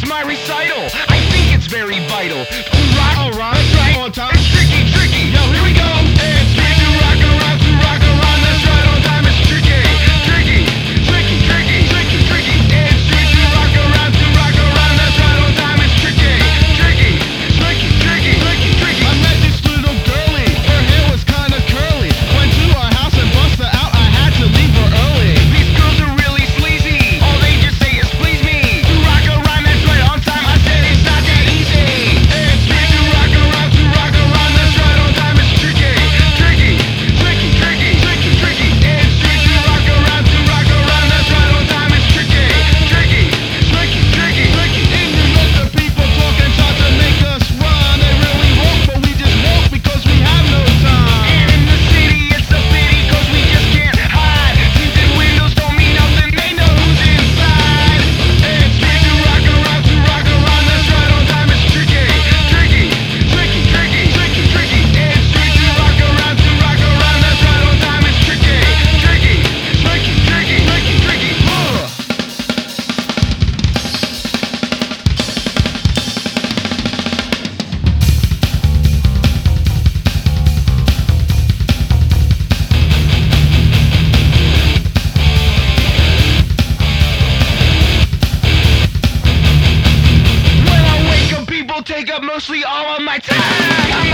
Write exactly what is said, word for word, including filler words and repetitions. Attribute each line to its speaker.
Speaker 1: my recital. I think it's very vital to rock. Alright, that's right. On time. It's tricky, tricky. Yo, here we go. It's tricky to rock around, to rock around. That's right. On time. It's tricky, tricky, tricky, tricky, tricky, tricky. It's tricky to rock around, to rock around. That's right. On time. It's tricky, tricky, tricky, tricky, tricky, tricky.
Speaker 2: I met this little girlie. Her hair was kinda curly. Went to her house and bust her out. I had to leave her early.
Speaker 1: These girls are really sleazy. All they just say is please me. To rock around, that's right. On time. I said it's not that easy. It's tricky to rock around, to rock around. That's right. On time. It's tricky, tricky, tricky, tricky, tricky, tricky. It's tricky to rock around, to rock around. That's right. On time. It's tricky, tricky, tricky, tricky, tricky.
Speaker 2: In New York, the people talk and try to make us run. They really walk, but we just walk because we have no time.
Speaker 1: And in the city, it's a pity 'cause we just can't hide. Tinted windows don't mean nothing. They know who's inside. It's tricky to rock around, to rock around. That's right. On time. It's tricky, tricky, tricky, tricky, tricky, tricky. It's tricky to rock around, to rock around. That's right. On time. It's tricky, tricky, tricky, tricky, tricky, tricky. Huh. When I wake up, people take up mostly all of my time. I'm